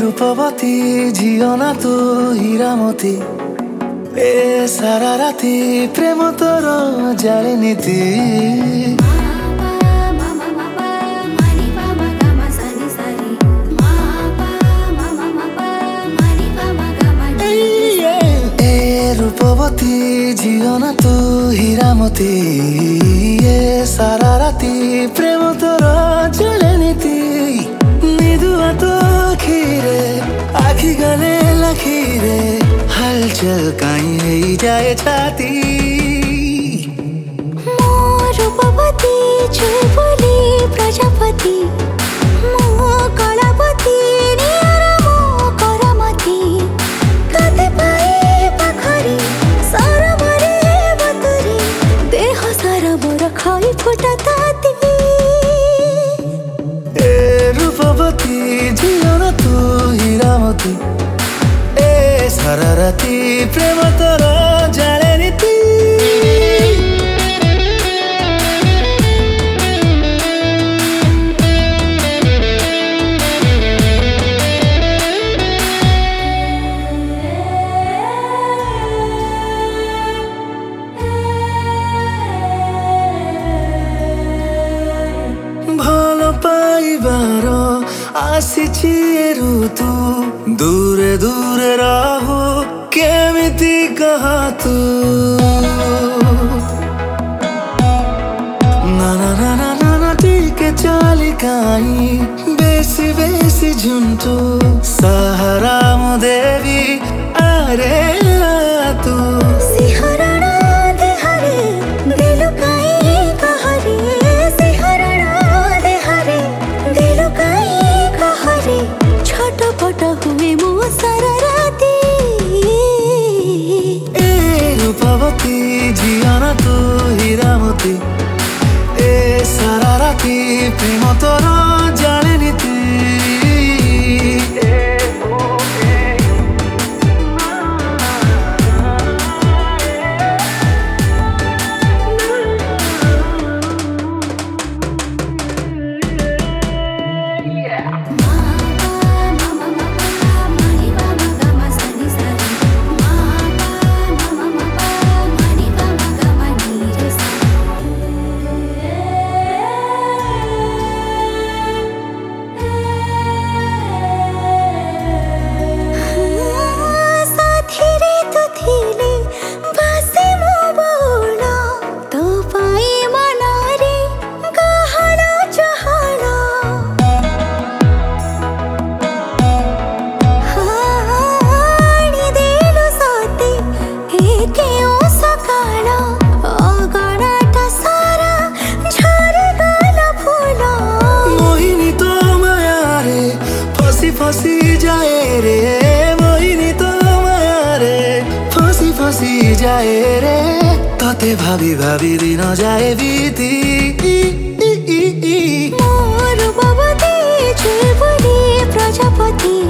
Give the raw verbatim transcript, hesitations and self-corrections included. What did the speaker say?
रूपवती झियो ना तू हीरामती ए सारा राती प्रेम तोर जाले नीति रूपवती झियो ना तू हीरामती ए सारा राती प्रेम तोर जाले नीति निदुआ तो खीरे आखी गले लखीरे हलचल काई है जाए छाती रूपवती चुलबुली प्रजापति मो कलापति नियर मो करमती तते पाए पाखरी सरमरे बतुरी देह सारा मोर खाई फुटा ताती ए रूपवती झियो ना तू हीरामती ए सारा राती प्रेम तोर जाले नीति पाइबार आसीछि ऋतु दूरे दूरे रहो केमिति कह तू ना ना ना ना ना ना टिके चली काई बेसी बेसी झुंटू सहारा मो देवी अरे तू रूपवती झियो ना तू हीरामती ए सारा राती प्रेम तोर जाले नीति फसी जाए रे मोहिनी तो मारे फसी फसी जाए रे तते भाभी भाभी दिन जाए बीती रूपवती चुलबुली प्रजापति